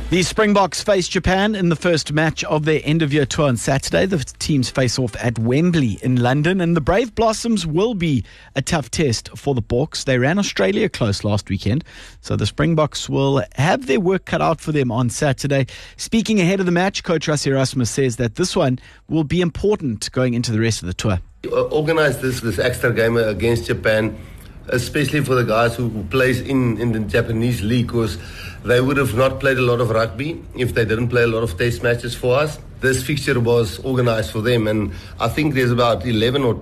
The Springboks face Japan in the first match of their end-of-year tour on Saturday. The teams face off at Wembley in London, and the Brave Blossoms will be a tough test for the Boks. They ran Australia close last weekend, so the Springboks will have their work cut out for them on Saturday. Speaking ahead of the match, Coach Rassie Erasmus says that this one will be important going into the rest of the tour. Organize this extra game against Japan, especially for the guys who plays in the Japanese league, because they would have not played a lot of rugby if they didn't play a lot of test matches for us. This fixture was organised for them, and I think there's about 11 or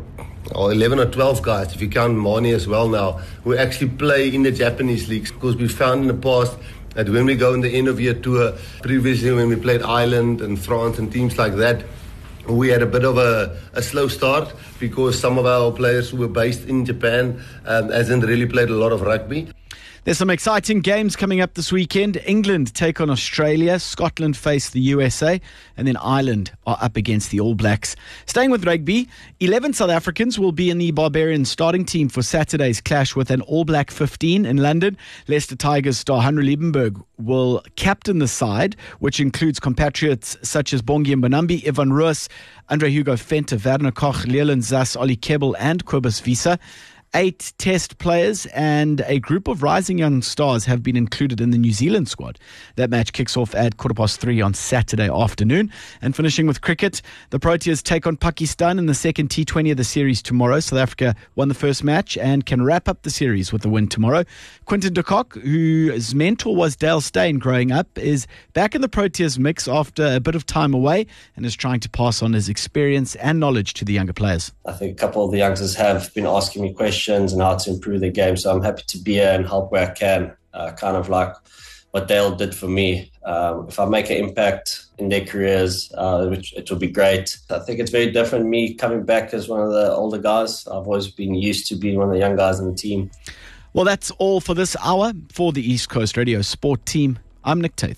12 guys, if you count Mani as well now, who actually play in the Japanese leagues, because we found in the past that when we go in the end of year tour, previously when we played Ireland and France and teams like that, we had a bit of a slow start because some of our players who were based in Japan hasn't really played a lot of rugby. There's some exciting games coming up this weekend. England take on Australia, Scotland face the USA, and then Ireland are up against the All Blacks. Staying with rugby, 11 South Africans will be in the Barbarians starting team for Saturday's clash with an All Black 15 in London. Leicester Tigers star Henry Liebenberg will captain the side, which includes compatriots such as Bongi Mbonambi, Evan Roos, Andre Hugo Venter, Werner Koch, Leland Zas, Ollie Kebbel and Kobus Visa. 8 test players and a group of rising young stars have been included in the New Zealand squad. That match kicks off at 3:15 on Saturday afternoon. And finishing with cricket, the Proteas take on Pakistan in the second T20 of the series tomorrow. South Africa won the first match and can wrap up the series with a win tomorrow. Quinton de Kock, whose mentor was Dale Steyn growing up, is back in the Proteas mix after a bit of time away and is trying to pass on his experience and knowledge to the younger players. I think a couple of the youngsters have been asking me questions and how to improve their game. So I'm happy to be here and help where I can, kind of like what Dale did for me. If I make an impact in their careers, which it will be great. I think it's very different, me coming back as one of the older guys. I've always been used to being one of the young guys in the team. Well, that's all for this hour. For the East Coast Radio Sport team, I'm Nick Tate.